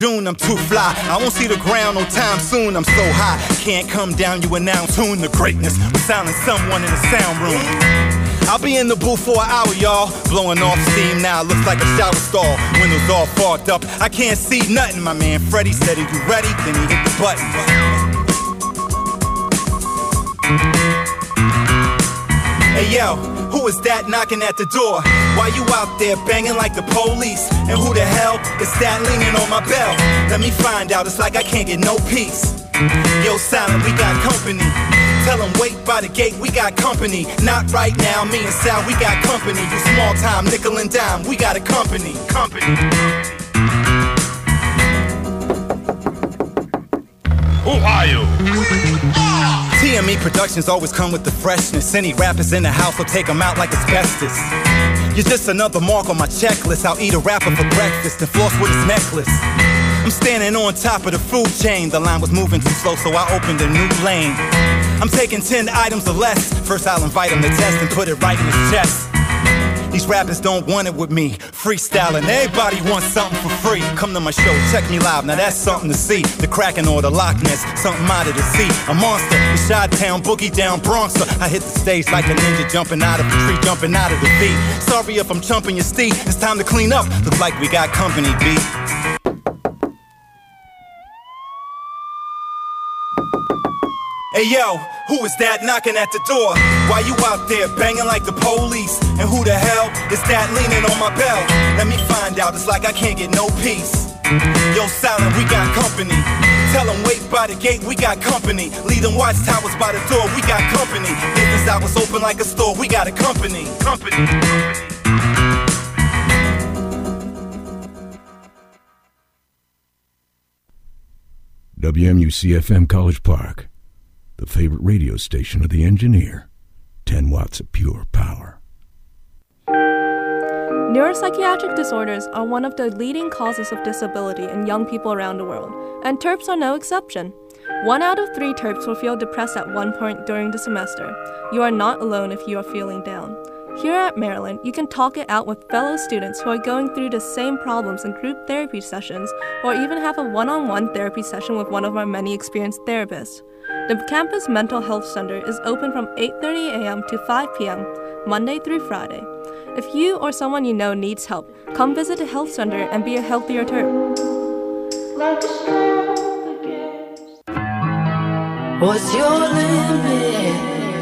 June, I'm too fly. I won't see the ground no time soon. I'm so high, can't come down. You announce tune the greatness. We're silent someone in the sound room. I'll be in the booth for an hour, y'all. Blowing off steam now, looks like a shower stall. Windows all fogged up, I can't see nothing. My man Freddie said, "Are you ready?" Then he hit the button. Hey yo, who is that knocking at the door? Why you out there banging like the police? And who the hell is that leaning on my bell? Let me find out, it's like I can't get no peace. Yo, Silent, we got company. Tell them wait by the gate, we got company. Not right now, me and Sal, we got company. You small time, nickel and dime, we got a company. Who are you? TME Productions always come with the freshness. Any rappers in the house will take them out like asbestos. You're just another mark on my checklist. I'll eat a rapper for breakfast and floss with his necklace. I'm standing on top of the food chain. The line was moving too slow, so I opened a new lane. I'm taking 10 items or less. First I'll invite him to test and put it right in his chest. These rappers don't want it with me. Freestyling, everybody wants something for free. Come to my show, check me live, now that's something to see. The Kraken or the Loch Ness, something out of the sea. A monster, the Chi-Town, boogie down Bronxer. I hit the stage like a ninja jumping out of a tree, jumping out of the beat. Sorry if I'm chumping your steed, it's time to clean up. Looks like we got company, B. Hey yo, who is that knocking at the door? Why you out there banging like the police? And who the hell is that leaning on my bell? Let me find out, it's like I can't get no peace. Yo, Silent, we got company. Tell them wait by the gate, we got company. Leave them watchtowers by the door, we got company. Business hours open like a store, we got a company. WMUC-FM College Park, the favorite radio station of the engineer. 10 watts of pure power. Neuropsychiatric disorders are one of the leading causes of disability in young people around the world, and TERPs are no exception. 1 out of 3 TERPs will feel depressed at one point during the semester. You are not alone if you are feeling down. Here at Maryland, you can talk it out with fellow students who are going through the same problems in group therapy sessions, or even have a one-on-one therapy session with one of our many experienced therapists. The campus mental health center is open from 8:30 a.m. to 5 p.m., Monday through Friday. If you or someone you know needs help, come visit the health center and be a healthier TERP. What's your limit?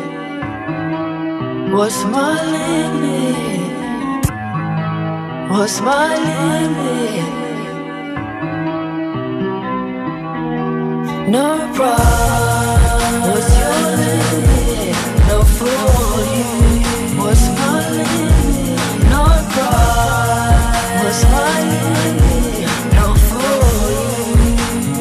What's my limit? What's my limit? No problem. What's your limit? No for you. What's my limit? No problem. What's my limit? No for you.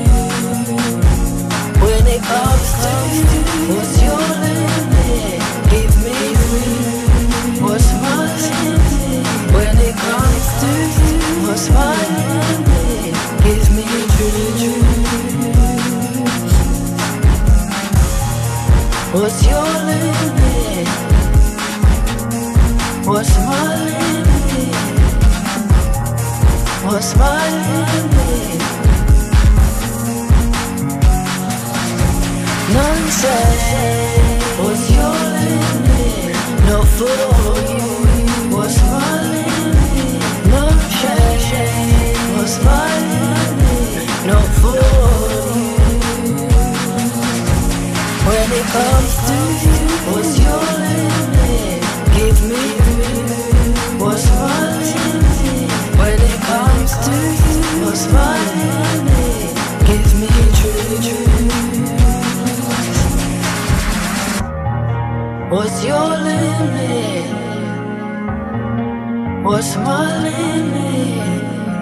When it comes to you, what's your limit? Give me free. What's my limit? When it comes to you, what's my limit? Give me true. What's your limit? What's my limit? What's my limit? None say, what's your limit? No for you. What's my limit? No shame. What's my limit? No for you. When it comes to you, what's your limit? Give me free. What's my limit? When it comes to you, what's my limit? Give me true. What's your limit? What's my limit?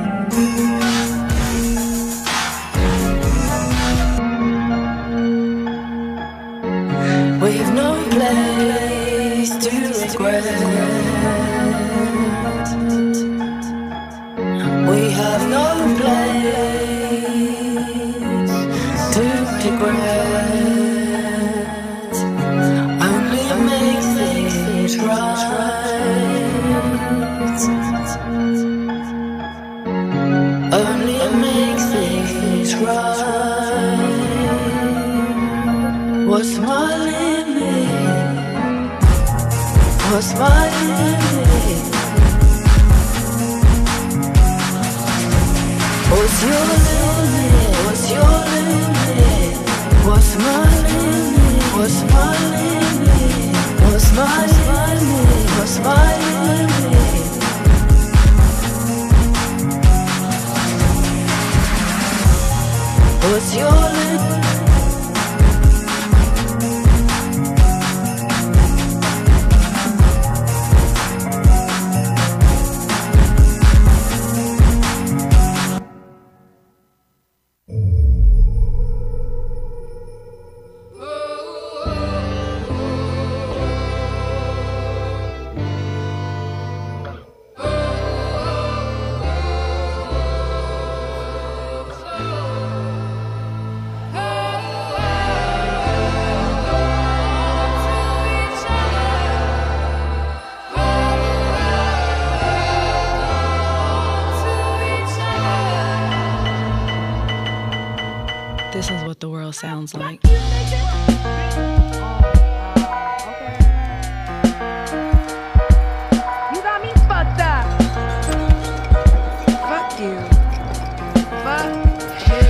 We've no place to regret. We have no place to regret. Only make things right. Only make things What's my limit? What's my limit? What's your limit? What's your limit? What's my limit? What's my limit? What's my limit? What's my limit? What's your limit? This is what the world sounds like. You got me fucked up. Fuck you. Fuck you.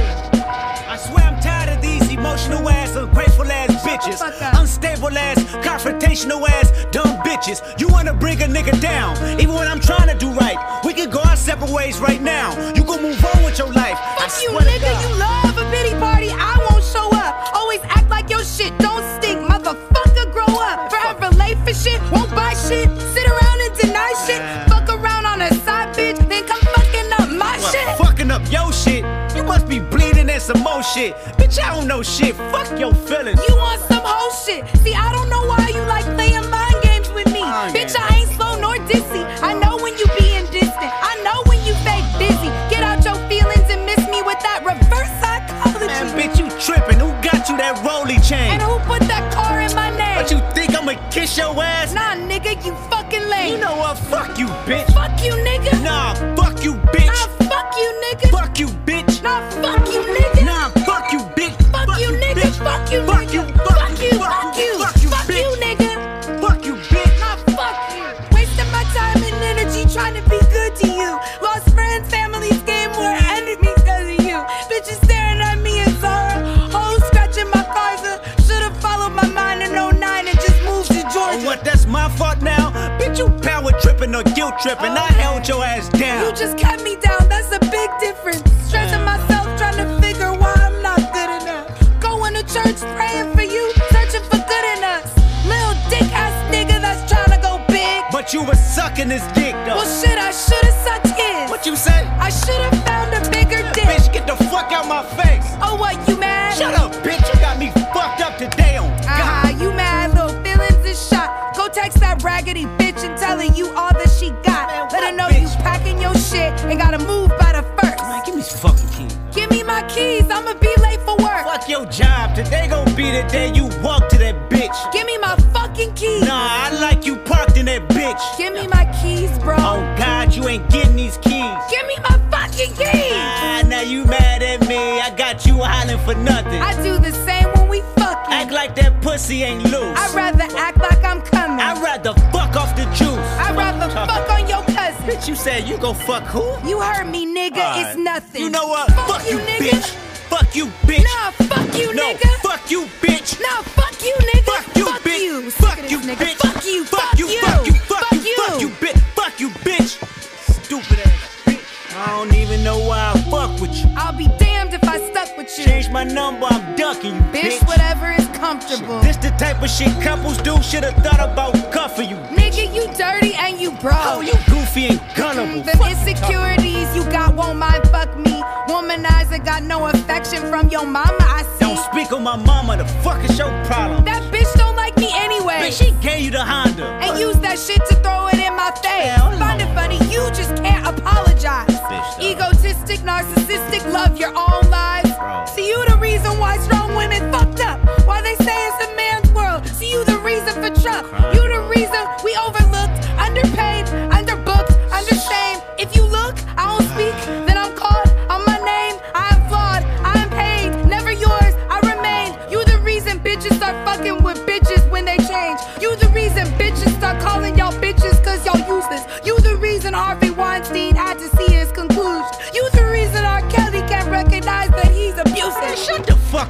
I swear I'm tired of these emotional ass, ungrateful ass bitches, unstable ass, confrontational ass, dumb bitches. You wanna bring a nigga down, even when I'm trying to do right. We can go our separate ways right now. You gon' move on with your life. Fuck you, nigga. You love a pity party. I won't show up. Always act like your shit don't stink. Motherfucker, grow up. Forever late for shit. Won't buy shit. Sit around and deny shit. Fuck around on a side bitch. Then come fucking up my shit. Fucking up your shit. You must be bleeding and some more shit. Bitch, I don't know shit. Fuck your feelings. You want some whole shit. See, I don't know why you like playing mind games with me. Bitch, I ain't slow nor dizzy. I know when you being distant. I know when you fake busy. Get out your feelings and miss me with that reverse psychology. Man, bitch, you tripping. Who got you that rolly chain? And who put that car in my name? But you think I'ma kiss your ass? Nah, nigga, you fucking lame. You know what? Fuck you, bitch. Fuck you, nigga. Nah, fuck you, bitch. Nah, fuck you, nigga. Fuck you, bitch. Nah, fuck you, nigga. Nah, fuck you, bitch. Fuck you, nigga. Bitch. Fuck you, Fuck nigga. you, Fuck you, fuck you. Fuck you, Fuck you, bitch. nigga. Fuck you, bitch. Nah, fuck you. Wasting my time and energy trying to be good to you. Lost friends, families, game more enemies cause of you. Bitches staring at me in Zara. Hoes scratching my visor. Should've followed my mind in 09 and just moved to Georgia. Oh, what? That's my fault now? Bitch, you power tripping or guilt tripping. I held your ass down. You just kept me down, that's a big difference. Stressing myself, trying to figure why I'm not good enough. Going to church, praying for you, searching for good in us. Little dick ass nigga that's trying to go big. But you was sucking this dick, though. Well, shit, I should've sucked his. What you say? I should've found a bigger dick. Bitch, get the fuck out my face. Oh, what, you mad? Shut up, bitch. You got me fucked up today on Ah, God. you mad, little feelings is shot. Go text that raggedy bitch and tell her you all that she got. Man, Let her what know bitch? you packing your shit and gotta move by the first. Man, give me these fucking keys. Give me my keys, I'ma be late for work. Fuck your job. Today gon' be the day you walk to that bitch. Give me my fucking keys. Nah, I like you parked in that bitch. Give me my keys, bro. Oh God, you ain't getting these keys. Give me my fucking keys. Ah, now you mad at me. I got you hollering for nothing. I do the same when we fucking. Act like that pussy ain't loose. I'd rather act like I'm coming. I'd rather fuck off the juice. I'd rather fuck on your cousin. Bitch, you said you gon' fuck who? You heard me, nigga. Alright. It's nothing. You know what? Fuck you, nigga. bitch. Fuck you, bitch. Nah, fuck you, no, nigga. fuck you, bitch. Nah, fuck you, nigga. Fuck you, fuck bitch. you. Fuck Sick of you, this nigga. bitch. Fuck you. Fuck you. Fuck you. Fuck you. Fuck you, bitch. Fuck you, bitch. Stupid ass bitch. I don't even know why I fuck with you. I'll be damned if I stuck with you. Change my number, I'm ducking you, bitch. Bitch, whatever is comfortable. This the type of shit couples do. Should've thought about cuffing you. Nigga, you dirty and you broke. Oh, you goofy and gullible. Them insecurities you got won't mind fuck me. Womanizer got no affection from your mama, I see. Don't speak on my mama, the fuck is your problem? That bitch don't like me anyway. Bitch, she gave you the Honda. And use that shit to throw it in my face. Hell no. Find it funny, you just can't apologize. Bitch, Egotistic, narcissistic, love your own lives. Bro. See, you the reason why strong women fucked up. Why they say it's a man's world. See, you the reason for Trump. You the reason we overlooked, underpaid, underbooked, understained. If you look, I don't speak, then I'm called on my name. I am flawed, I am paid, never yours, I remain. You the reason bitches are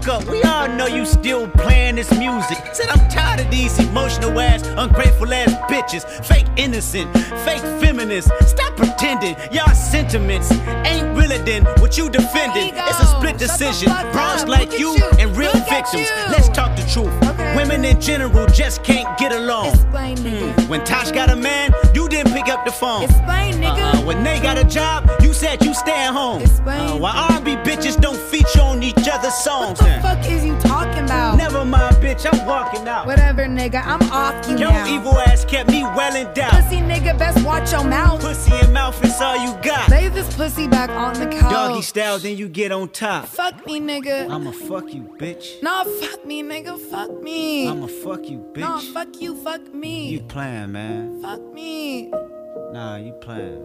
fuck up. We all know you still playing this music. Said I'm tired of these emotional ass, ungrateful ass bitches. Fake innocent, fake feminists. Stop pretending y'all sentiments ain't realer than what you defending. It's a split decision. Bronze like you and real victims. Let's talk the truth. Women in general just can't get along. Explain, nigga. When Tosh got a man, you didn't pick up the phone. Explain, nigga. When they got a job, you said you stay at home. Explain. Why R&B bitches don't feature on each other's songs? What the fuck is you talking about? Never mind, bitch, I'm walking out. Whatever, nigga, I'm off you Your now. evil ass kept me well endowed. Pussy nigga, best watch your mouth. Pussy and mouth is all you got. Lay this pussy back on the couch. Doggy style, then you get on top. Fuck me, nigga. I'ma fuck you, bitch. Nah, fuck me, nigga. Fuck me. I'ma fuck you, bitch. Nah, fuck you. Fuck me. You playing, man. Fuck me. Nah, you playing.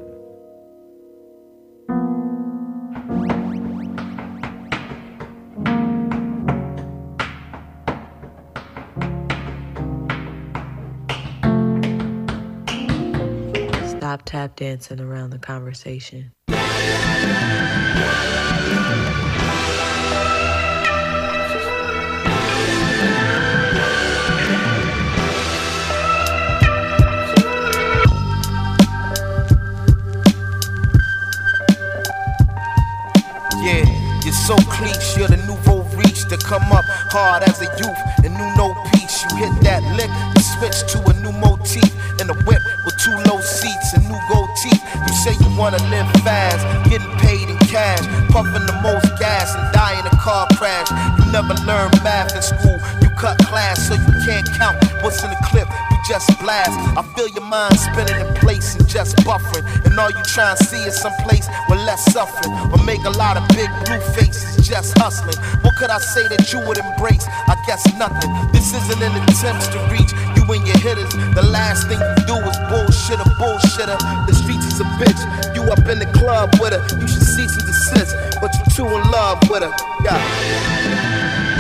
Stop tap dancing around the conversation. Yeah, you're so cliche, you're the nouveau reach to come up hard as a youth and knew no peace. You hit that lick, you switch to a new motif in a whip with 2 low seats and new gold teeth. You say you wanna live fast, getting paid in cash, puffing the most gas and die in a car crash. You never learned math in school, you cut class so you can't count what's in the clip. Just blast. I feel your mind spinning in place and just buffering. And all you try and see is some place with less suffering. Or make a lot of big blue faces just hustling. What could I say that you would embrace? I guess nothing. This isn't an attempt to reach you and your hitters. The last thing you do is bullshit a bullshitter. The streets is a bitch. You up in the club with her. You should cease and desist. But you too in love with her. Yeah.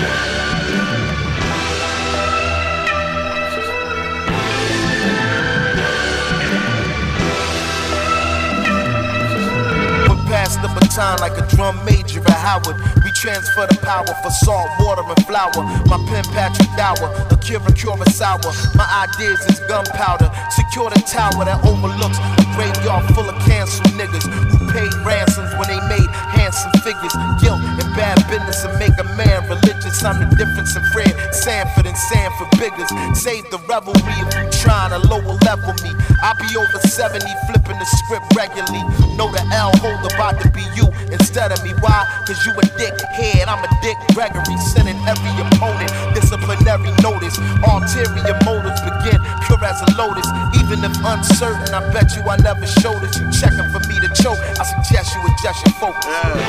Pass the baton like a drum major at Howard. We transfer the power for salt, water, and flour. My pen Patrick Dower, Akira Kurosawa. My ideas is gunpowder. Secure the tower that overlooks a graveyard full of canceled niggas who paid ransoms when they made handsome figures. Guilt and bad business and make a man religious. I'm the difference in Fred Sanford and Sanford Biggers. Save the revelry if you trying to lower level me. I'll be over 70 flipping the script regularly. Know the L holder about to be you instead of me. Why? Cause you a dickhead, I'm a Dick Gregory. Sending every opponent disciplinary notice. Ulterior motives begin pure as a lotus. Even if uncertain, I bet you I never showed it. You checking for me to choke, I suggest you adjust your focus.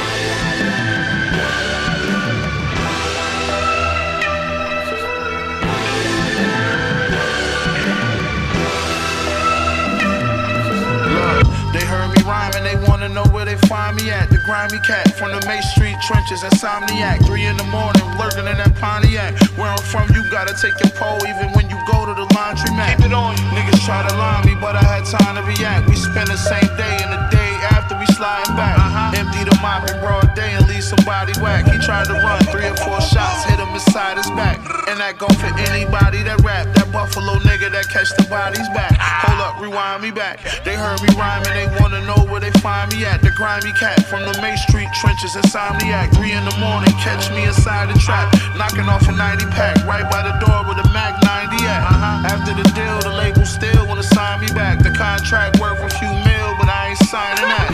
They heard me rhyming, they wanna know where they find me at. The grimy cat from the Main Street trenches, insomniac. 3 in the morning, lurking in that Pontiac. Where I'm from, you gotta take your pole, even when you go to the laundromat. Keep it on. Niggas try to line me, but I had time to react. We spend the same day and the day after we sliding back. Empty the mop in broad day and leave somebody whack. He tried to run 3 or 4 shots, hit him inside his back. And that go for anybody that rap. That Buffalo nigga that catch the bodies back. Hold up, rewind me back. They heard me rhyming, they wanna know where they find me at. The grimy cat from the Main Street trenches, insomniac. 3 in the morning, catch me inside the trap. Knocking off a 90 pack, right by the door with a Mac 90 at. After the deal, the label still wanna sign me back. The contract worth a few mil, but I ain't signing that.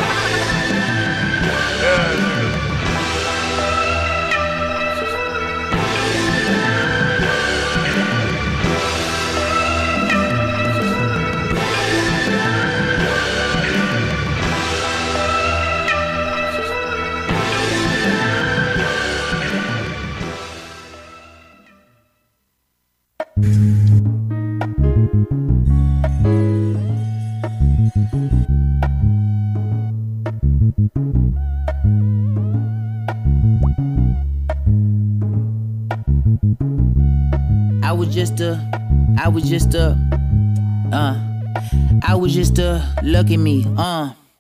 I was just look at me,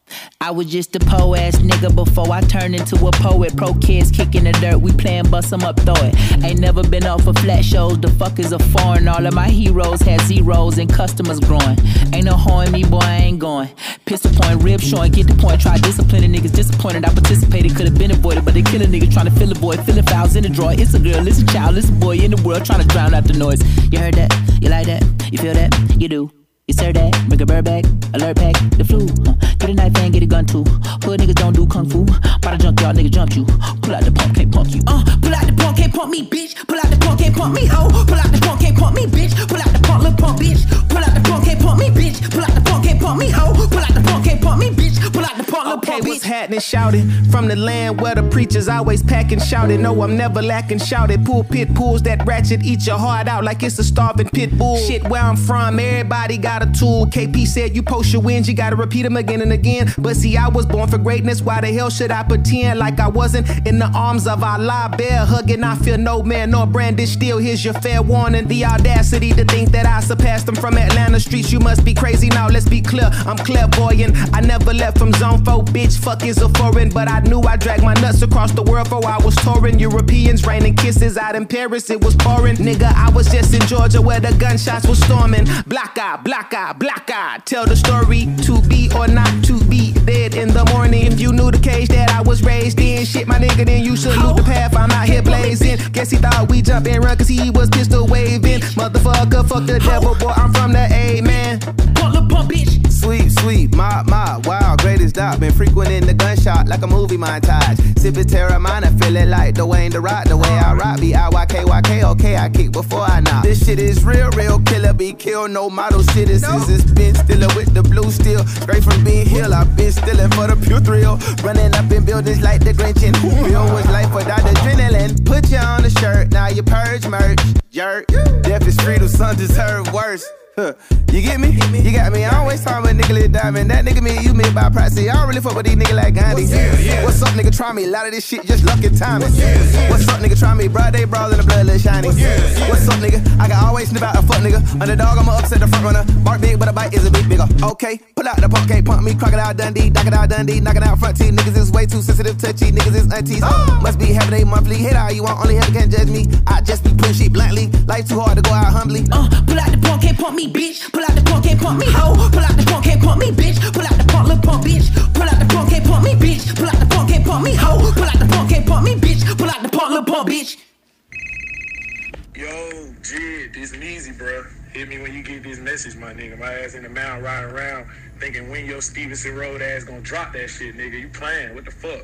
I was just a po-ass nigga before I turned into a poet. Pro kids kicking the dirt, we playing bust 'em up, throw it. Ain't never been off of flat shows, the fuck is a foreign. All of my heroes had zeros and customers growing. Ain't no hoeing me, boy, I ain't going. Pistol point, rib showing, get the point. Try disciplining niggas, disappointed. I participated, could've been avoided, but they kill a nigga trying to fill a void. Filling fouls in the drawer, it's a girl, it's a child, it's a boy in the world trying to drown out the noise. You heard that? You like that? You feel that? You do. You serve that, bring a bird back, alert pack, the flu. Get a knife and get a gun too. Hood niggas don't do kung fu. By the junkyard, nigga jumped you. Pull out the pump, can't pump you. Pull out the pump, can't pump me, bitch. Pull out the pump, can't pump me, ho. Pull out the pump, can't pump me, bitch. Pull out the pump, little pump, bitch. Pull out the pump, can't pump me, bitch. Pull out the pump, can't pump me, ho. Pull out the pump, can't pump me, bitch. Pull out the pump, little pump, bitch. What's happening? Shouting from the land where the preachers always packing, shouting. No, I'm never lacking, shouted. Pulpit pulls that ratchet, eat your heart out like it's a starving pit bull. Shit, where I'm from, everybody got a tool. KP said you post your wins, you gotta repeat them again and again. But see, I was born for greatness. Why the hell should I pretend like I wasn't in the arms of Allah? Bear hugging, I feel no man nor brandish steel. Here's your fair warning. The audacity to think that I surpassed them from Atlanta streets. You must be crazy. Now let's be clear, I'm clairvoyant. I never left from zone 4, bitch. Fuck is a foreign, but I knew I dragged my nuts across the world for I was touring. Europeans raining kisses out in Paris, it was pouring. Nigga, I was just in Georgia where the gunshots were storming. Black eye, black eye, black eye. Tell the story, to be or not to be. Dead in the morning. If you knew the cage that I was raised in, shit, my nigga, then you should know the path. I'm out here blazing. Guess he thought we jump and run cause he was pistol waving. Motherfucker, fuck the devil, boy, I'm from the A, man. Pump the pump, bitch. Sweet, sweet, my, wow, greatest dog. Been frequenting the gunshot like a movie montage. Sipping Terramana, feeling like Dwayne The Rock. The way I rock, B-I-Y-K-Y-K, okay, I kick before I knock. This shit is real, real killer, be killed, no model citizens. It's been stiller with the blue steel. Straight from being hill, I've been stealing for the pure thrill. Running up in buildings like the Grinch and Whoville was life without adrenaline. Put you on the shirt, now you purge merch. Jerk, death is free, the son deserve worse. You get me? You got me. I always talk about Nicholas Diamond. That nigga me, you me by privacy. I don't really fuck with these niggas like Gandhi. What's up, nigga? Try me. A lot of this shit just lucky timing. What's up, nigga? Try me. Bro, they brawl in the blood, little shiny. What's up, nigga? I can always snip out a fuck nigga. Underdog, I'ma upset the front runner. Bark big, but a bite is a bit bigger. Okay, pull out the pump, can't pump me. Crocodile Dundee, Crocodile Dundee, knocking out front teeth. Niggas is way too sensitive, touchy. Niggas is aunties. Must be having a monthly. Hit all you want, only hell can't judge me. I just be putting shit bluntly. Life too hard to go out humbly. Pull out the pump, can't pump me, bitch. Pull out the pump, can't pump me, ho. Pull out the pump, can't pump me, bitch. Pull out the pump, little pump, bitch. Pull out the pump, can't pump me, bitch. Pull out the pump, can't pump me, ho. Pull out the pump, can't pump me, bitch. Pull out the pump, little pump, bitch. Yo, Jid, this is easy, bro. Hit me when you get this message, my nigga. My ass in the mountain riding around thinking when your Stevenson Road ass gonna drop that shit, nigga. You playing? What the fuck?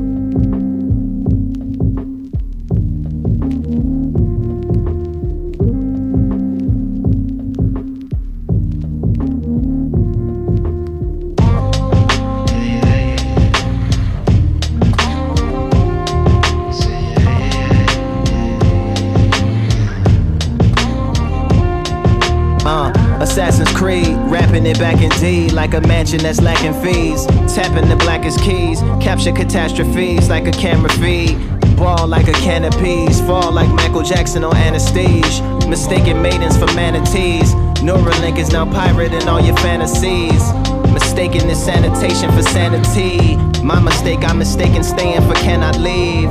Assassin's Creed, rapping it back in D like a mansion that's lacking fees. Tapping the blackest keys, capture catastrophes like a camera feed. Ball like a can of peas, fall like Michael Jackson on anesthesia. Mistaken maidens for manatees. Neuralink is now pirating all your fantasies. Mistaken this sanitation for sanity. My mistake, I'm mistaken staying for cannot leave.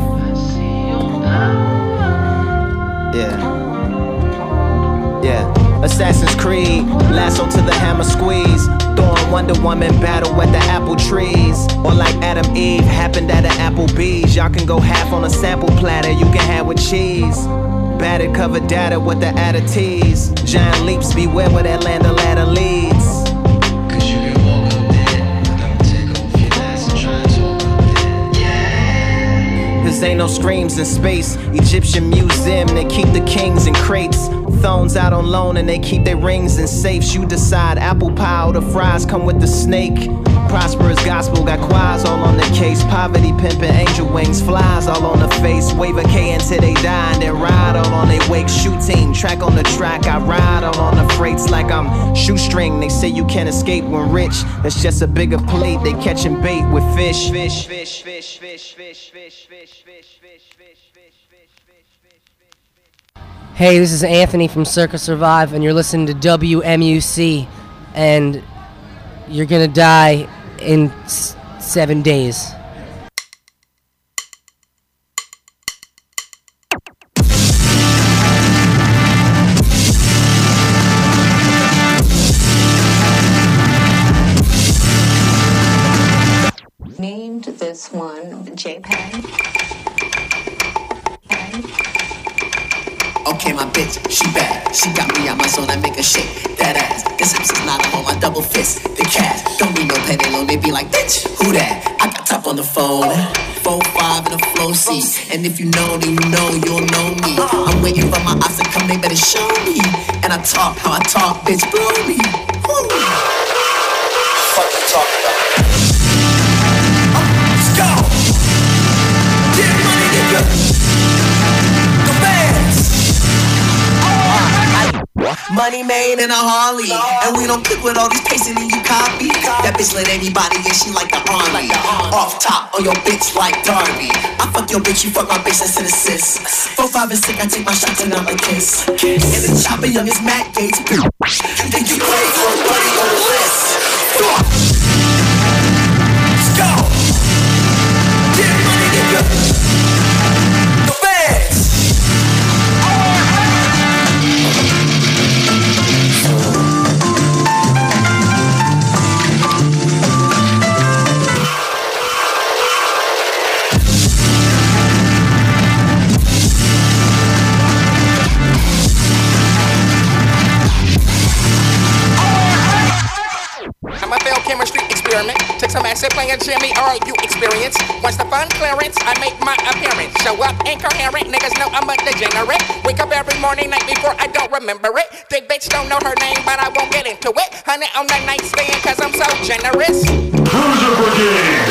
Yeah. Assassin's Creed, lasso to the hammer squeeze. Throwing Wonder Woman battle at the apple trees. Or like Adam Eve, happened at an Applebee's. Y'all can go half on a sample platter, you can have with cheese. Battered covered data with the addities. Giant leaps, beware where that land of ladder leads. Cause you can walk up there, but don't take off your glasses and try to talk up there. Yeah. Cause ain't no screams in space. Egyptian museum, they keep the kings in crates. Thrones out on loan and they keep their rings in safes. You decide, apple pie or the fries come with the snake. Prosperous gospel got choirs all on the case. Poverty pimping, angel wings, flies all on the face. Wave a K until they die and then ride all on their wake. Shooting, track on the track, I ride all on the freights like I'm shoestring. They say you can't escape when rich. That's just a bigger plate, they catching bait with fish. Fish, fish, fish, fish, fish, fish, fish, fish, fish, fish. Hey, this is Anthony from Circa Survive, and you're listening to WMUC, and you're gonna die in 7 days. Named this one JPEG. Okay, my bitch, she bad. She got me out my zone, I make her shake that ass. This hips is not on my double fist. The cash, don't need no payday loan. They be like, bitch, who that? I got top on the phone. 4-5 in a flow seat. And if you know, then you know you'll know me. I'm waiting for my eyes to come, they better show me. And I talk how I talk, bitch, blow me. Woo. Fuck you talking about? Let's go. Get money, nigga. Go fast. Money made in a Harley. And we don't click with all these pasting and you copy. That bitch let anybody in, she like the army. Off top on your bitch like Darby. I fuck your bitch, you fuck my bitch, that's an assist. 4, 5, and 6, I take my shots and I'm a kiss. And the chopper young is Matt Gates. You think you pray for a buddy on the list? Let's go. Get money, nigga. Go fast. I'm a failed chemistry experiment. Took some acid playing Jimmy or you experience. Once the fun clearance, I make my appearance. Show up incoherent, niggas know I'm a degenerate. Wake up every morning, night before, I don't remember it. Big bitch don't know her name, but I won't get into it. Honey on the nightstand, cause I'm so generous. Cruiser Brigade!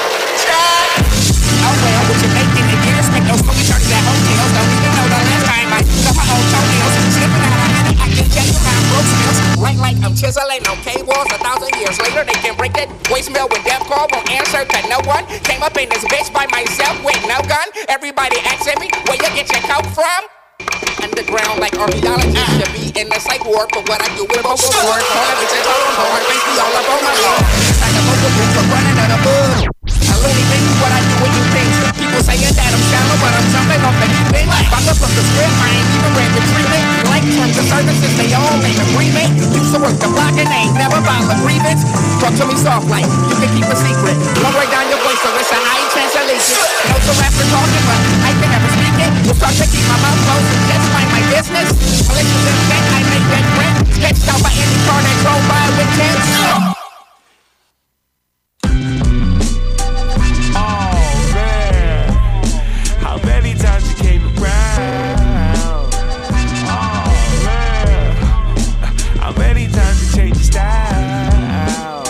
Oh well, what you making in years? Make those movie shirts at hotels. Don't even know the last time I cut my own toenails. Slipping out of honey, I can check you out, broke skills. Right like I'm chiseling on K-walls 1,000 years later. They can break that voicemail when death call won't answer to no one. Came up in this bitch by myself with no gun. Everybody asking me where you get your coke from. Underground like archaeology should be in the psych ward for what I do with vocal cords. Corner bitches all on board, face me all up on my lord. Like a vocal booth for running out of bug. I only think what I do when you think. People saying that I'm shallow, but I'm jumping off the deep end. Fuck up from the script, I ain't even read the treatment. Like terms of services, they all in agreement. Used to work the block and they ain't never filed a grievance. Talk to me soft like you can keep a secret. Don't break down your voice, so it's a high chance of leaking. No to after talking, but I can never speak it. You start to keep my mouth closed and just mind my business. Malicious intent, I make that print. Sketched out by any car that drove by with tents. Many times you came around. Oh man, how many times you changed your style?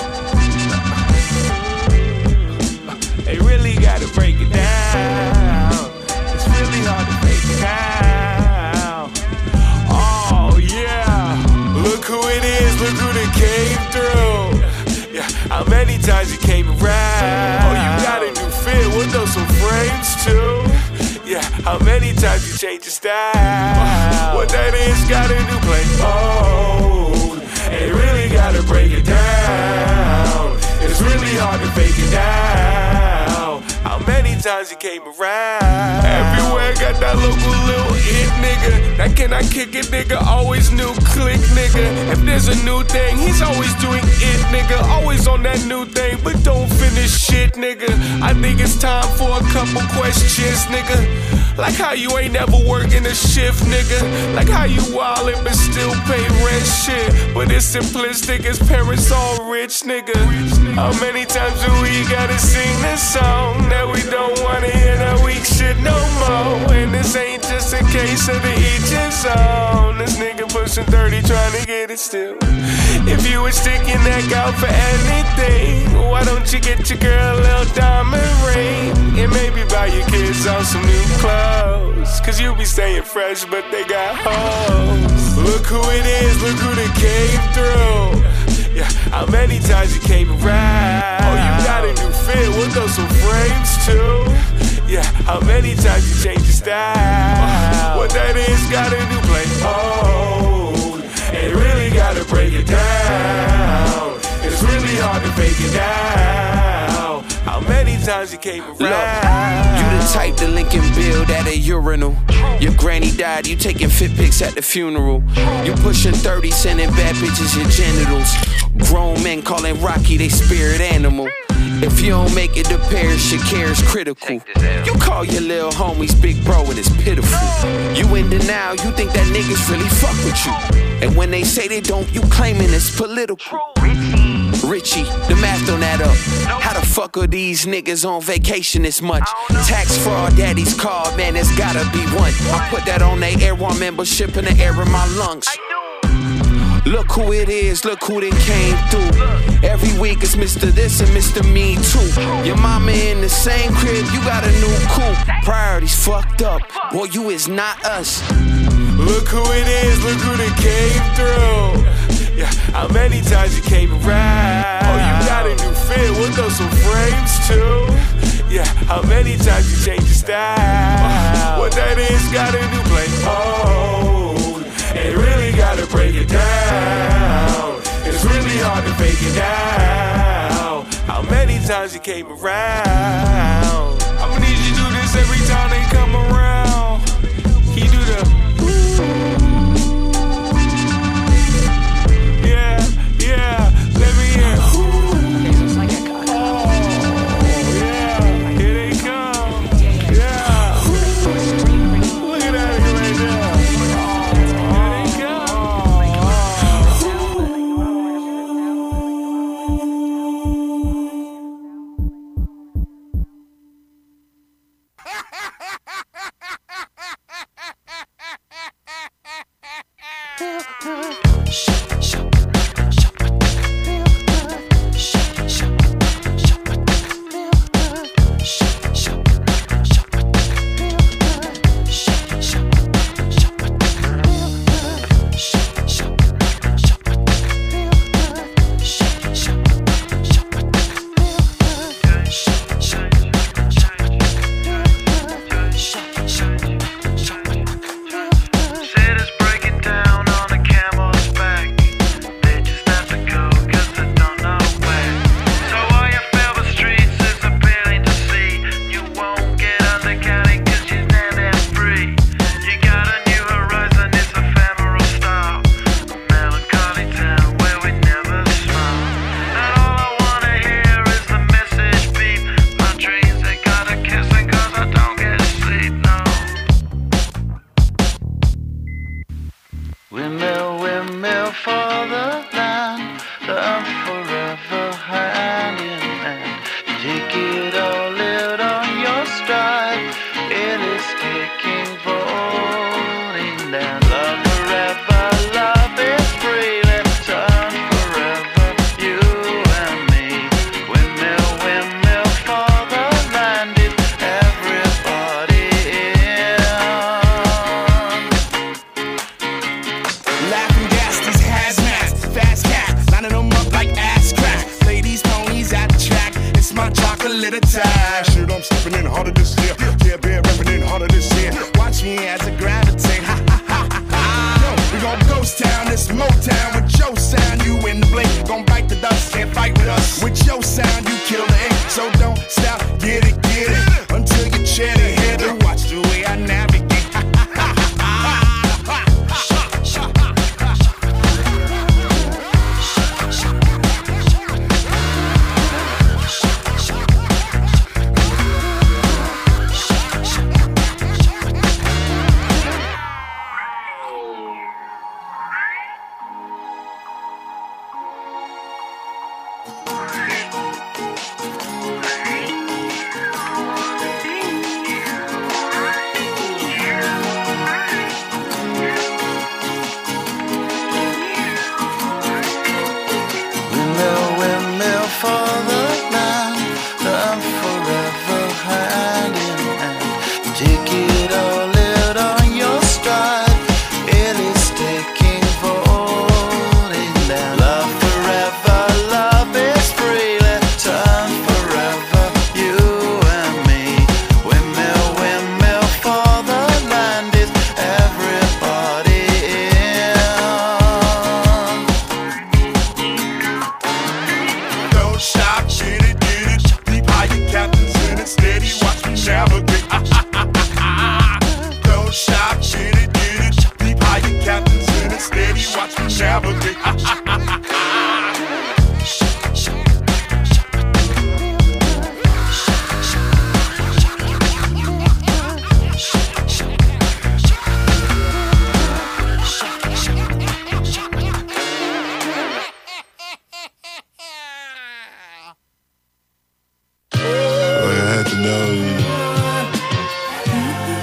They really gotta break it down. It's really hard to fake it out. Oh yeah, look who it is, look who they came through. Yeah, how many times you came around? Oh, you got a new fit, with those some frames too. Yeah, how many times you change your style? What that is, got a new play. Oh, they really gotta break it down. It's really hard to fake it down. How many times you came around? Everywhere got that local little it nigga. That can I kick it nigga, always new click nigga. If there's a new thing, he's always doing it nigga. Always on that new thing, but don't finish shit nigga. I think it's time for a couple questions nigga. Like how you ain't never working a shift nigga. Like how you wildin' but still pay rent shit. But it's simplistic, his parents all rich nigga. How many times do we gotta sing this song? That we don't wanna hear that weak shit no more. And this ain't just a case of the each his own. This nigga pushing 30 trying to get it still. If you would stick your neck out for anything, why don't you get your girl a little diamond ring? And maybe buy your kids on some new clothes. Cause you be staying fresh but they got hoes. Look who it is, look who they came through. Yeah, how many times you came around? Oh, you got a new fit, with those some frames too. Yeah, how many times you changed your style? What that is, got a new play. Oh, they really gotta break it down. It's really hard to fake it now. How many times you came around? Look, you the type to link and build at a urinal. Your granny died, you taking fit pics at the funeral. You pushing 30, sending bad bitches your genitals. Grown men calling Rocky they spirit animal. If you don't make it to Paris, your care is critical. You call your little homies big bro and it's pitiful. You in denial, you think that niggas really fuck with you. And when they say they don't, you claiming it's political. Richie, the math don't add up. How the fuck are these niggas on vacation this much? Tax fraud, daddy's card, man, there's gotta be one. I put that on their Air One membership in the air in my lungs. Look who it is, look who done came through. Every week it's Mr. This and Mr. Me too. Your mama in the same crib, you got a new coupe. Priorities fucked up, boy, you is not us. Look who it is, look who done came through. Yeah, how many times you came around? Oh, you got a new fit, we'll throw some frames too. Yeah, how many times you changed your style? What that is, got a new play. Oh, and really gotta break it down. It's really hard to fake it now. How many times you came around? I'ma need you to do this every time they come around. Can you do the yeah, let me in. Oh, yeah, here they come. Yeah. Look at that right there. Here they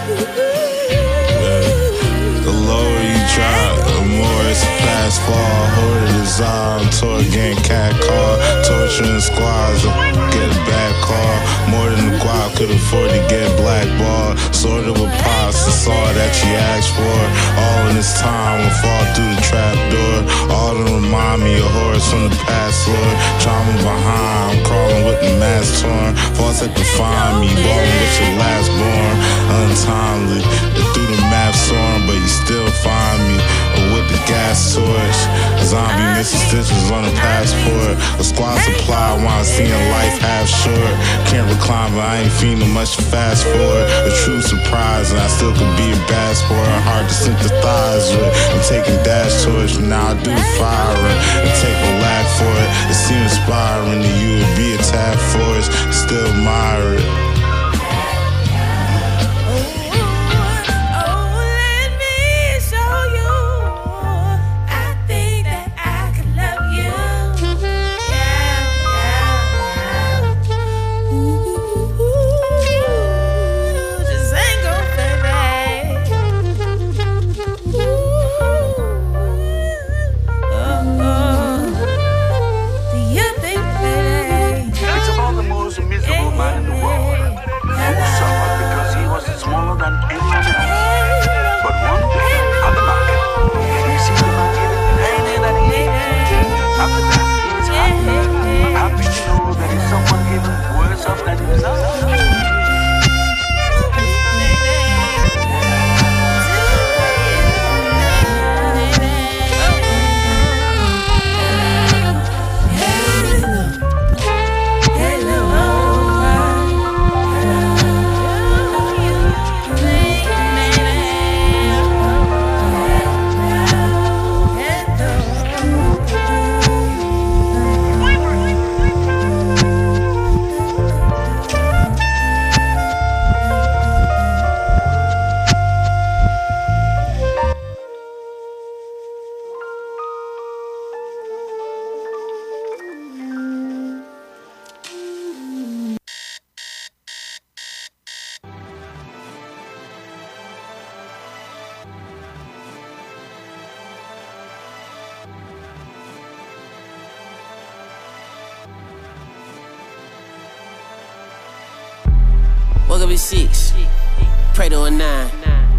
The lower you drop, the more it's a fast fall. Hoarded desire, I'm tour getting cat call. Torturing squads, get a bad call. More than the guap could afford to get blackballed. Sort of a pops, it's all that you asked for. All in this time will fall through the trap door. All to remind me of horrors from the past, Lord. Trauma behind, I'm crawling with the mask torn. False that define me, balling with your last born. Untimely, it threw the map soaring, but you still find me. Or with the gas torch, a zombie missing stitches on a passport. A squad supply while I'm seeing life half short. Can't recline, but I ain't feeling much fast forward. A true surprise, and I still could be a bad sport. Hard to sympathize with. I'm taking dash torch, but now I do the firing and take a lack for it. It seems inspiring that you would be a tag force, still admire it. Woke up at 6, pray to a 9,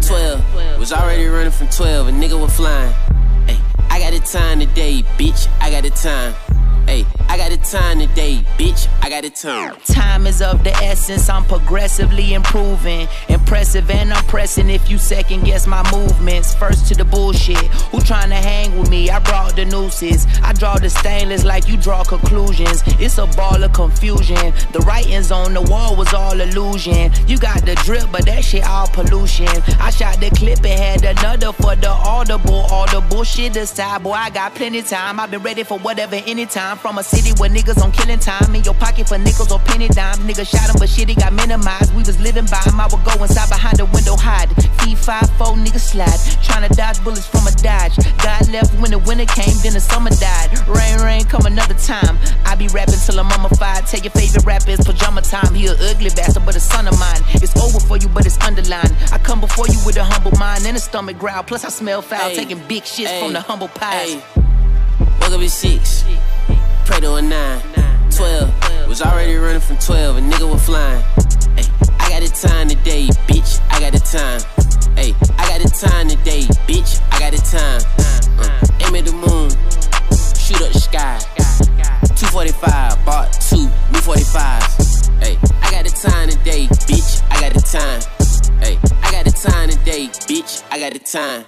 12, was already running from 12, a nigga was flying. Ay, I got the time today, bitch, I got the time. Ay, I got the time today, bitch, I got the time. Time is of the essence, I'm progressively improving. Impressive and I'm pressing if you second guess my movements. First to the bullshit, who trying to hang with me? I brought the nooses, I draw the stainless like you draw conclusions. It's a ball of confusion, the writings on the wall was all illusion. You got the drip, but that shit all pollution. I shot the clip and had another for the audible. All the bullshit aside, boy, I got plenty time. I've been ready for whatever, anytime. From a city where niggas on killing time. In your pocket for nickels or penny dimes. Nigga shot him, but shit, he got minimized. We was living by him, I would go inside behind the window, hide. P54 nigga slide, trying to dodge bullets from a Dodge. God left when the winter came, then the summer died. Rain, rain, come another time. I be rapping till I'm mummified. Tell your favorite rapper it's pajama time. He a ugly bastard, but a son of mine. It's over for you, but it's underlined. I come before you with a humble mind and a stomach growl. Plus I smell foul, taking big shits from the humble pies. Woke up at 6, pray to a 9, 12, was already running from 12, a nigga was flying. Ay, I got the time today, bitch, I got the time. Ay, I got the time today, bitch, I got the time. Aim at the moon, shoot up the sky. 245, bought 2 new 45s. Ay, I got the time today, bitch, I got the time. Ay, I got the time today, bitch, I got the time.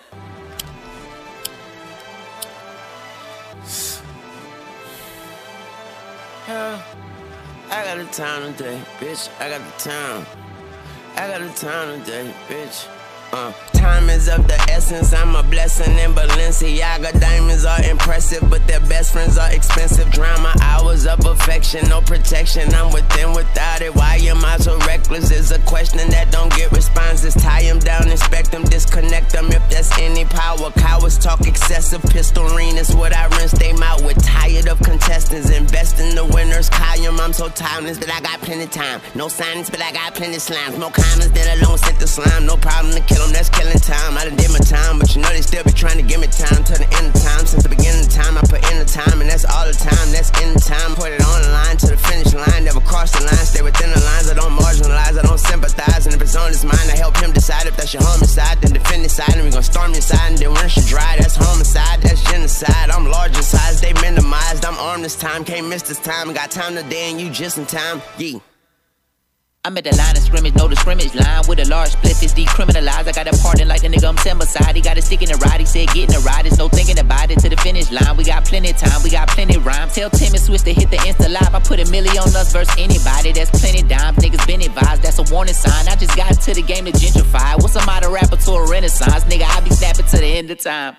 Yeah, I got the time today, bitch. I got the time. I got the time today, bitch. Time is of the essence, I'm a blessing in Balenciaga. Diamonds are impressive, but their best friends are expensive. Drown my hours of affection, no protection, I'm within without it. Why am I so reckless is a question that don't get responses. Tie them down, inspect them, disconnect them if there's any power. Cowards talk excessive, pistol ring is what I rinse they mouth with. Tired of contesting lessons. Invest in the winners column. I'm so timeless that I got plenty time. No science, but I got plenty slimes. More kindness than a lone scent of slime. No problem to kill them, that's killing time. I done did my time, but you know they still be trying to give me time till the end of time. Since the beginning of time, I put in the time, and that's all the time. That's in the time. Put it on the line to the finish line. Never cross the line, stay within the lines. I don't marginalize, I don't sympathize. And if it's on his mind, I help him decide. If that's your homicide, then defend his side. And we gon' storm your side, and then once you dry, that's homicide, that's genocide. I'm large in size, they minimized. I'm armed this time, can't miss this time. Got time today, and you just in time. Yeah. I'm at the line of scrimmage, know the scrimmage line with a large split is decriminalized. I got a pardon like the nigga I'm Tim beside. He got a stick in the ride, he said getting a ride. There's no thinking about it to the finish line. We got plenty time, we got plenty rhyme. Tell Tim and Switch to hit the Insta live. I put a million on us versus anybody. That's plenty dime, niggas been advised. That's a warning sign. I just got into the game to gentrify. What's a modern rapper to a renaissance? Nigga, I be snapping to the end of time.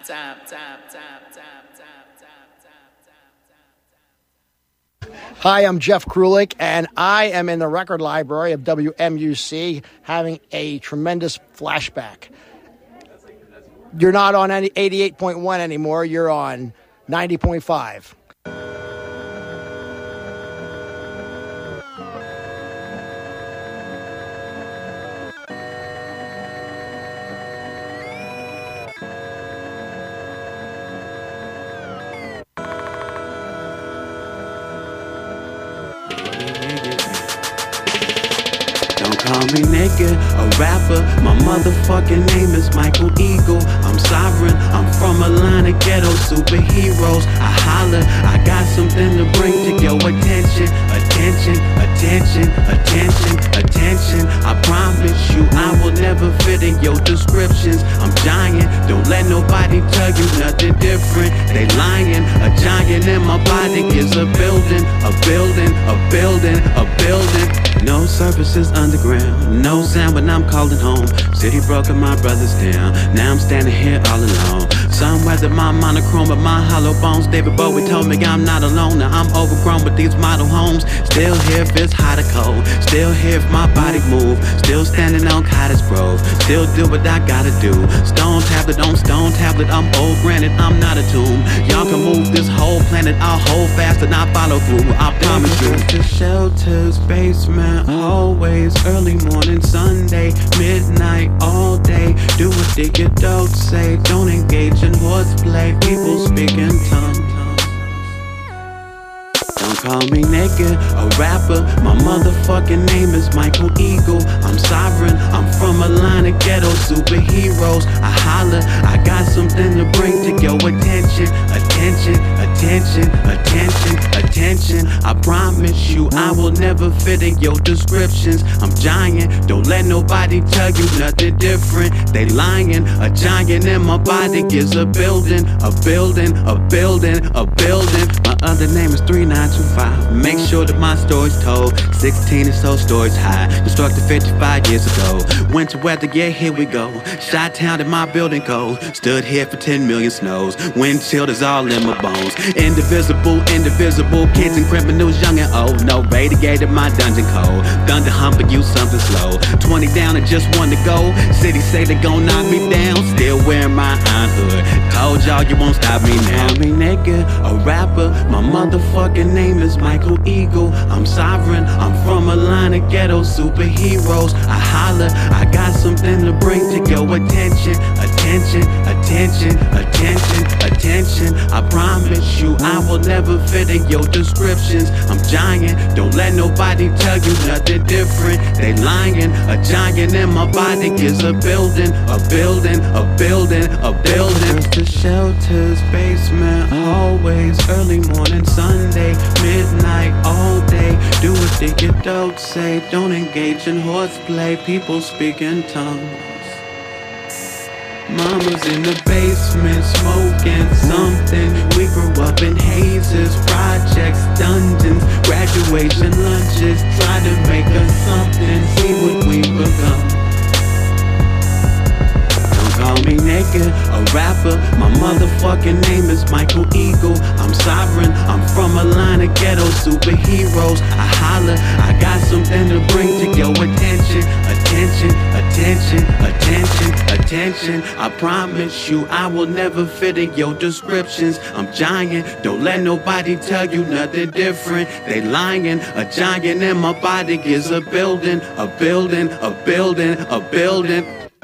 Hi, I'm Jeff Krulik, and I am in the record library of WMUC having a tremendous flashback. You're not on any 88.1 anymore. You're on 90.5. Call me nigga, a rapper. My motherfucking name is Michael Eagle. I'm sovereign, I'm from a line of ghetto superheroes. I holler, I got something to bring to your attention. Attention, attention, attention, attention. I promise you I will never fit in your descriptions. I'm giant, don't let nobody tell you nothing different. They lying, a giant in my body is a building, a building, a building, a building. No surfaces underground, no sound when I'm calling home. City broken my brothers down, now I'm standing here all alone. Some weather my monochrome but my hollow bones. David Bowie told me I'm not alone. Now I'm overgrown with these model homes. Still here if it's hot or cold, still here if my body move. Still standing on Cottage Grove, still do what I gotta do. Stone tablet on stone tablet, I'm old granted, I'm not a tomb. Y'all can move this whole planet, I'll hold fast and I'll follow through, I promise you. The shelters, basement, always early morning, Sunday, midnight, all day. Do what they get don't say. Don't engage in horseplay. People speak in tongues. Don't call me nigga, a rapper. My motherfucking name is Michael Eagle. I'm sovereign, I'm from a line of ghetto superheroes. I holler, I got something to bring to your attention. Attention, attention, attention, attention. I promise you I will never fit in your descriptions. I'm giant, don't let nobody tell you nothing different. They lying, a giant in my body is a building, a building, a building, a building. My other name is 3925. Make sure that my story's told. 16 is so stories high. Constructed 55 years ago. Winter weather, yeah, here we go. Shot town in my building code. Stood here for 10 million snows. Wind chilled is all in my bones. Indivisible, indivisible. Kids and criminals, young and old. No radiated my dungeon code. Thunder humping you something slow. 20 down and just one to go. City say they gon' knock me down. Still wearing my iron hood. Told y'all you won't stop me now. Call me nigga, a rapper. My motherfucking name is Michael Eagle. I'm sovereign, I'm from a line of ghetto superheroes. I holler, I got something to bring to your attention. Attention, attention, attention, attention. I promise you I will never fit in your descriptions. I'm giant, don't let nobody tell you nothing different. They lying, a giant in my body is a building, a building, a building, a building. The shelters, basement, always early morning, Sunday, midnight, all day. Do what they get dope say. Don't engage in horseplay. People speak in tongues. Mama's in the basement smoking something. We grew up in hazes, projects, dungeons, graduation lunches. Try to make us something, see what we become. Call me nigga, a rapper. My motherfucking name is Michael Eagle. I'm sovereign, I'm from a line of ghetto superheroes. I holler, I got something to bring to your attention. Attention, attention, attention, attention. attention. I promise you I will never fit in your descriptions. I'm giant, don't let nobody tell you nothing different. They lying, a giant in my body is a building, a building, a building, a building.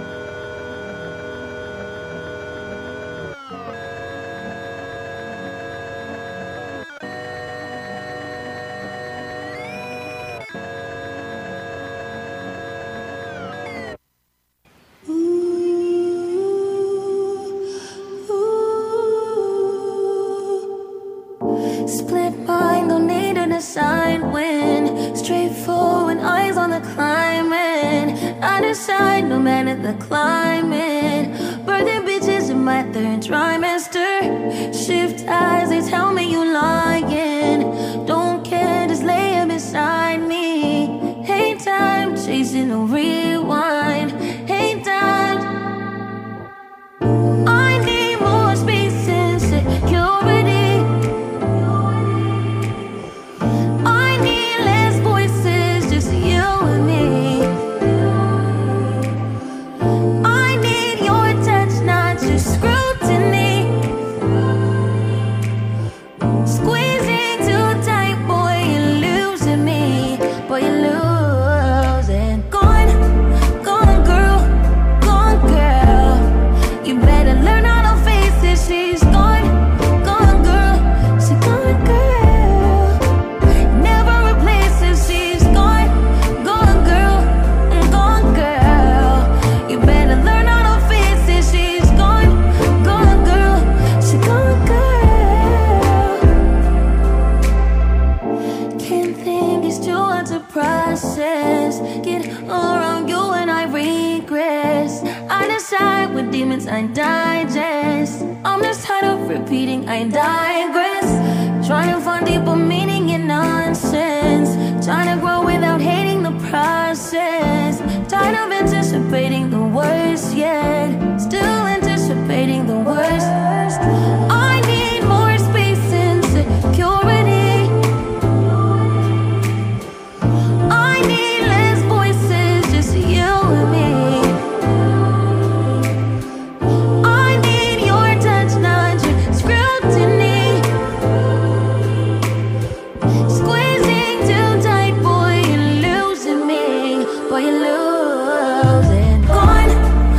Split mind, don't need an assigned win. Straightforward, eyes on the climbing. I decide no matter the climate. Birthing bitches in my third trimester. Shift eyes, they tell me you lying. Don't care, just lay it beside me. Hate time, chasing a rewind. Hate time. I need more space and security. I digest. I'm just tired of repeating, I digress. Trying to find deeper meaning in nonsense. Trying to grow without hating the process. Tired of anticipating the worst yet. Still anticipating the worst. I need more space and security. I need less voices, just you and me. Boy, you're losing. Gone.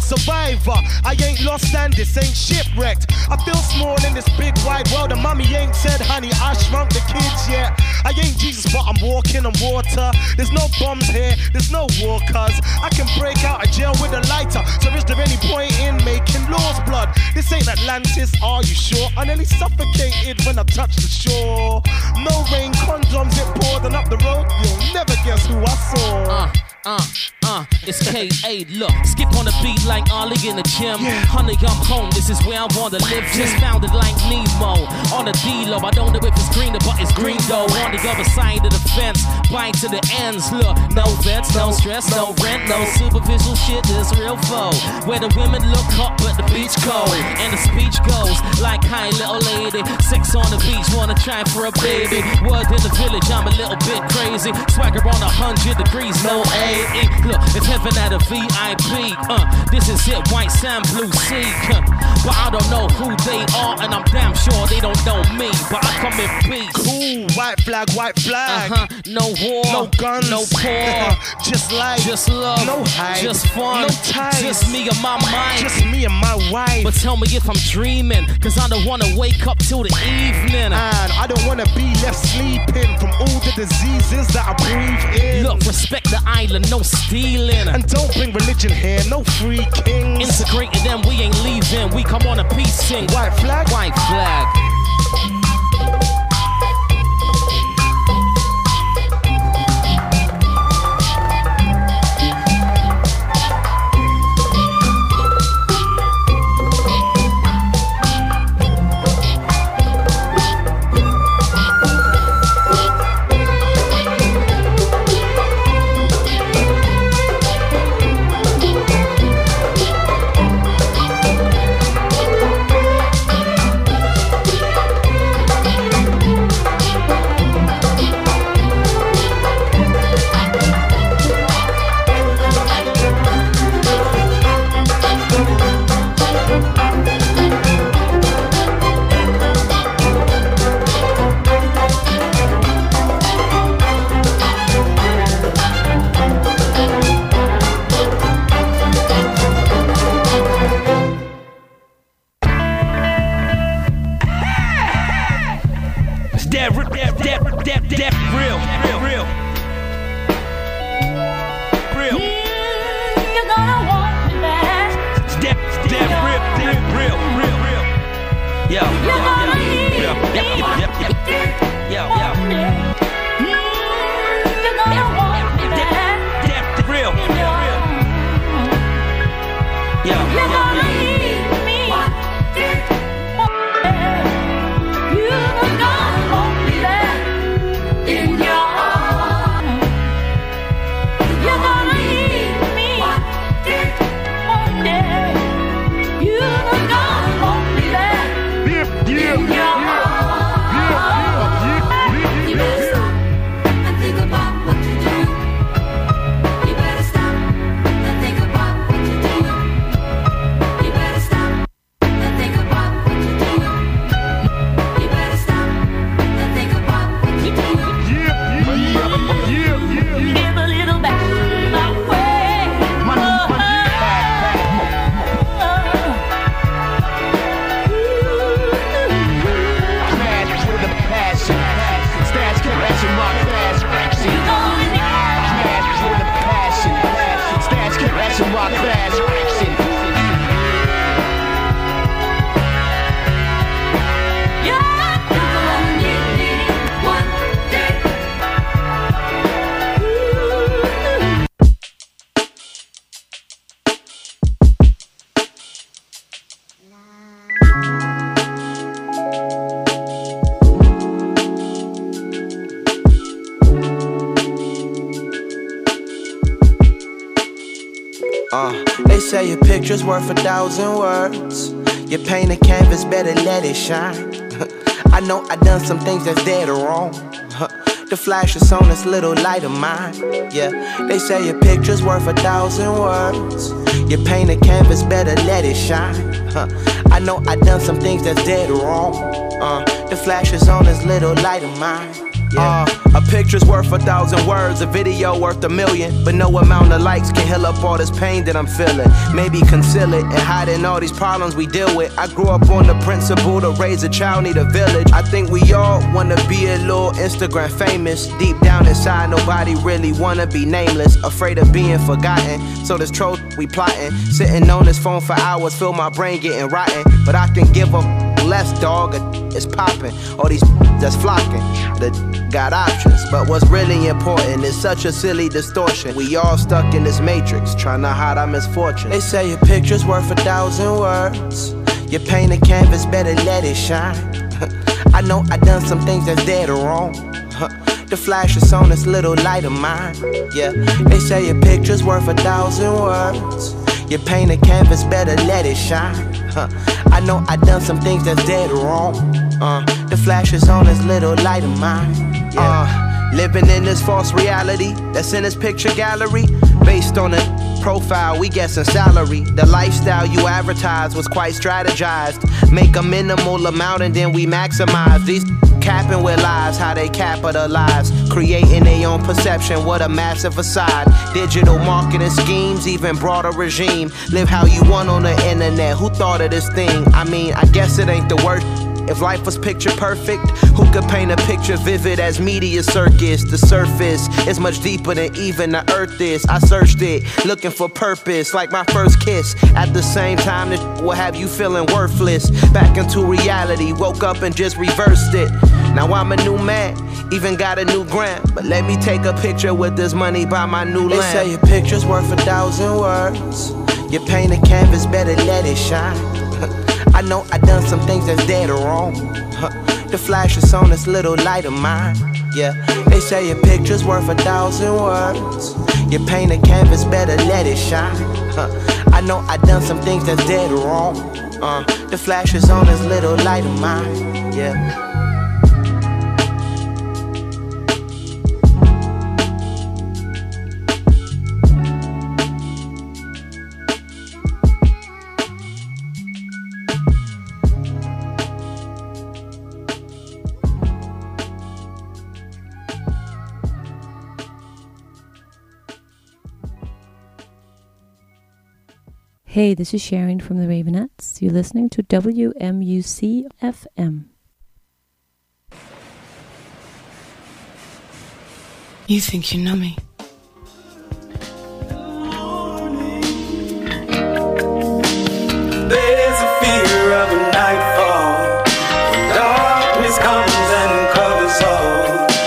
survivor. I ain't lost and this ain't shipwrecked. I feel small in this big wide world, and mommy ain't said, honey, I shrunk the kids yet. I ain't Jesus, but I'm walking on water. There's no bombs here, there's no war, cuz I can break out of jail with a lighter. So is there any point in making laws, blood? This ain't Atlantis, are you sure? I nearly suffocated when I touched the shore. No rain, condoms, it poured, and up the road, you'll never guess who I saw. It's K.A. Look, skip on the beat like Ollie in the gym. Honey, I'm home, this is where I wanna live. Just found it like Nemo on the D-Lo. I don't know if it's greener, but it's green though. On the other side of the fence, bite to the ends. Look, no vets, no stress, no rent, no superficial shit. This real foe, where the women look hot but the beach cold. And the speech goes like, hi little lady, sex on the beach, wanna try for a baby. Word in the village, I'm a little bit crazy. Swagger on 100 degrees, no AE. Look, if heaven had a VIP, this is it, white sand, blue sea. But I don't know who they are, and I'm damn sure they don't know me. But I come in peace. Cool, white flag, no war, no guns, no poor, just life, just love, no hype, just fun, no ties, just me and my mind, just me and my wife. But tell me if I'm dreaming, cause I don't wanna wake up till the evening. And I don't wanna be left sleeping from all the diseases that I breathe in. Look, respect the island, no stealing. And don't bring religion here, no free kings. Integrated and we ain't leaving, we come on a peace sing. White flag, white flag. They say your picture's worth 1,000 words. You paint a canvas, better let it shine. I know I done some things that's dead or wrong. The flash is on this little light of mine. Yeah, they say your picture's worth 1,000 words. You paint a canvas, better let it shine. I know I done some things that's dead or wrong. The flash is on this little light of mine. A picture's worth 1,000 words, a video worth 1,000,000. But no amount of likes can heal up all this pain that I'm feeling. Maybe conceal it and hiding all these problems we deal with. I grew up on the principle to raise a child need a village. I think we all wanna be a little Instagram famous. Deep down inside, nobody really wanna be nameless. Afraid of being forgotten, so this troll we plotting. Sitting on this phone for hours, feel my brain getting rotten. But I can give a less, dog, it's popping. All these that's flocking, that got options. But what's really important is such a silly distortion. We all stuck in this matrix, trying to hide our misfortune. They say your picture's worth 1,000 words. You paint a canvas, better let it shine. I know I done some things that's dead or wrong. The flash is on this little light of mine. Yeah, they say your picture's worth 1,000 words. You paint a canvas, better let it shine. I know I done some things that's dead wrong. The flash is on this little light of mine. Living in this false reality that's in this picture gallery. Based on a profile, we guessing salary. The lifestyle you advertise was quite strategized. Make a minimal amount and then we maximize. These capping with lies, how they capitalize. Creating their own perception, what a massive facade. Digital marketing schemes, even broader regime. Live how you want on the internet, who thought of this thing? I mean, I guess it ain't the worst. If life was picture perfect, who could paint a picture vivid as media circus? The surface is much deeper than even the earth is. I searched it, looking for purpose, like my first kiss. At the same time, this will have you feeling worthless. Back into reality, woke up and just reversed it. Now I'm a new man, even got a new gram. But let me take a picture with this money by my new land. They say your picture's worth 1,000 words. You paint a canvas, better let it shine. I know I done some things that's dead or wrong. The flash is on this little light of mine. Yeah, they say your picture's worth 1,000 words. You paint a canvas, better let it shine. I know I done some things that's dead or wrong. The flash is on this little light of mine. Yeah. Hey, this is Sharon from the Ravenettes. You're listening to WMUC FM. You think you know me? There's a fear of a nightfall when darkness comes and covers all.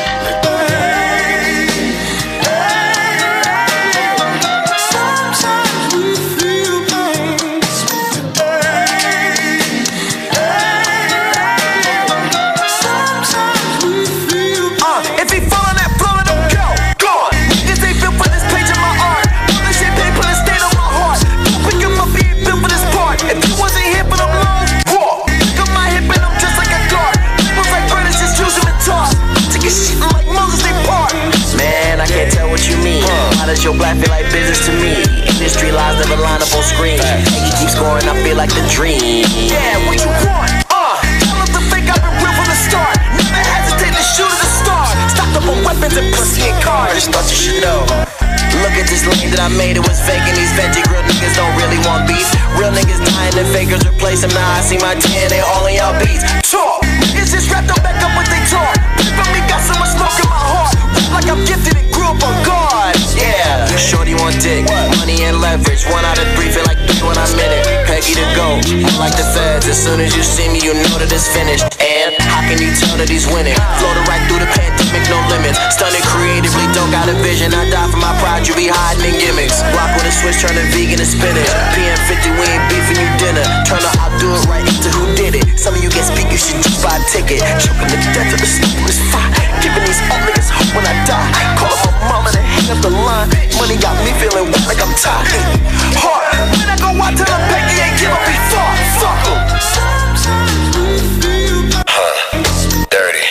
Your black feel like business to me. Industry lies never line up on screen. And you keep scoring, I feel like the dream. Yeah, what you want? Tell them to think I've been real from the start. Never hesitate to shoot at the star. Stocked up on weapons and pussy and cars. Just thought you should know. Look at this lane that I made, it was fake. And these veggie grill niggas don't really want beef. Real niggas dying and fakers replace them. Now I see my 10, they all in y'all beats. Talk, niggas just wrapped up back up what they talk. From me got so much smoke in my heart. Like I'm gifted and grew up on guard. Yeah, shorty want dick, money and leverage. 1 out of 3 feel like 3 when I'm in it. Peggy to go, I'm like the feds. As soon as you see me, you know that it's finished. And how can you tell that he's winning? Floated right through the pandemic, no limits. Stunning creatively, don't got a vision. I die for my pride, you be hiding in gimmicks. Block with a switch, turning vegan to spinach. PM50, we ain't beefing you dinner. Turn up, I'll do it right into who did it. Some of you get speak, you should just buy a ticket. Choking to death of the stupid fire. Giving these old niggas hope when I die. Call up my mama to hang up the line. Money got me feeling wet like I'm tired. Hard, when I go out to the Becky ain't give up before. Fuck em. Dirty.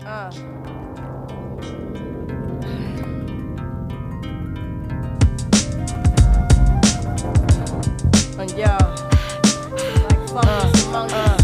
Yeah, like fungus among us.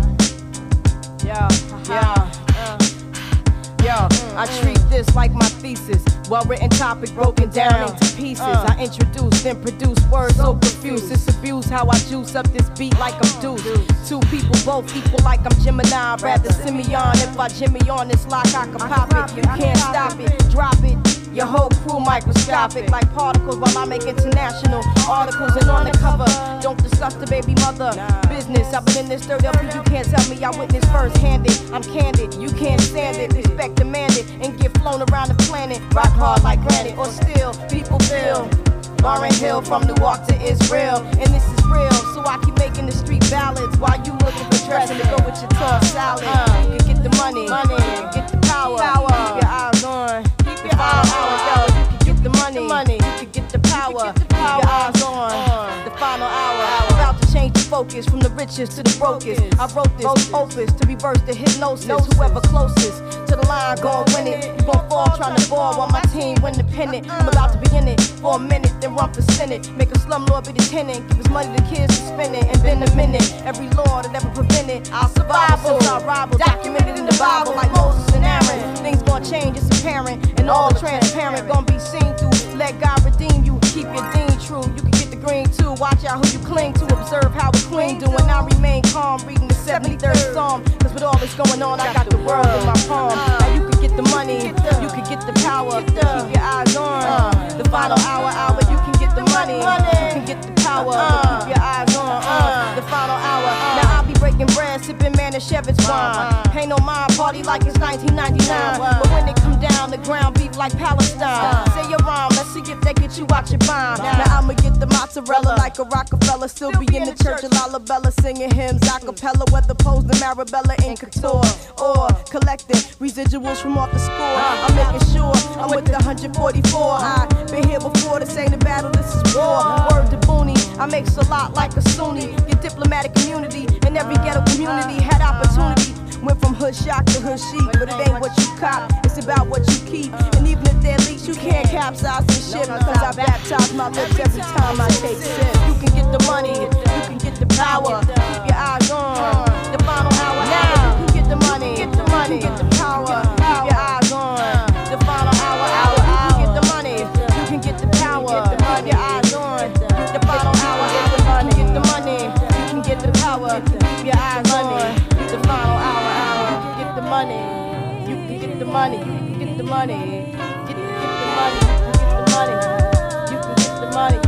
I treat this like my thesis. Well-written topic broken down into pieces. I introduce, then produce words so profuse. It's abuse how I juice up this beat like I'm Deuce. Two people both equal like I'm Gemini. Rather Simeon. If I Jimmy on this lock, I can pop it. You can't stop it, drop it. Your whole crew microscopic like particles while I make international articles. And on the cover, don't discuss the baby mother business. I've been in this 30 LP, you can't tell me I witnessed first-handed. I'm candid, you can't stand it. Respect demanded and get flown around the planet. Rock hard like granite or steel, people feel. Lauren Hill from Newark to Israel. And this is real, so I keep making the street ballads while you looking for dressing to go with your tossed salad. You can get the money, you can get the power. Keep your eyes on. The final hour, yo, you can get the money, you can get the power. Keep your eyes on the final hour. About to change the focus from the richest to the brokest. I wrote this opus to reverse the hypnosis. Whoever closest to the line gon' win it. You gon' fall trying to ball while my team win the pennant. I'm about to be in it for a minute, then run for Senate. Make a slumlord be the tenant. Give his money to kids to spend it. And then a minute, every law that ever prevented, I'll survive since I rival. Documented in the Bible like Moses and Aaron. Things gon' change, it's apparent. And all transparent, gon' be seen through. Let God redeem you, keep your dean true. You can get the green too, watch out who you cling to. Observe how the queen do, and I remain calm. Reading the 73rd Psalm, cause with all this going on, I got the world in my palm. Now you can get the money, you can get the power. Keep your eyes on the final hour. You can get the money, you can get the power. Keep your eyes on the final hour. Now I'll be breaking bread, sipping Manischewitz wine. Pay no mind, party like it's 1999. But when it come down, the ground beef like Palestine. Say your rhyme, let's see if they get you out your mind. Now I'ma get the mozzarella like a Rockefeller. Still be in the church of Lalabella, singing hymns a cappella. Whether posed in Marabella in couture or collecting residuals from off the score. I'm making sure I'm with the 144. I've been here before, this ain't a battle, this is war. Word to Booney, I makes a lot like a Sunni. Your diplomatic community in every ghetto community had opportunity. Went from hood shock to hood chic, but it ain't what you cop, it's about what you keep. And even if they're leaks, you can't capsize this shit, because I baptize my lips every time I take sip. You can get the money, you can get the power. Keep your eyes on the final hour. Now you can get the money, you can get the power. Keep your eyes on the final hour. You can get the money, you can get the power. Keep your eyes on the final hour. You can get the money, you can get the power. Keep your eyes on the final hour. You can get the money, you can get the money, you can get the money, get the money, you can get the money, you can get the money.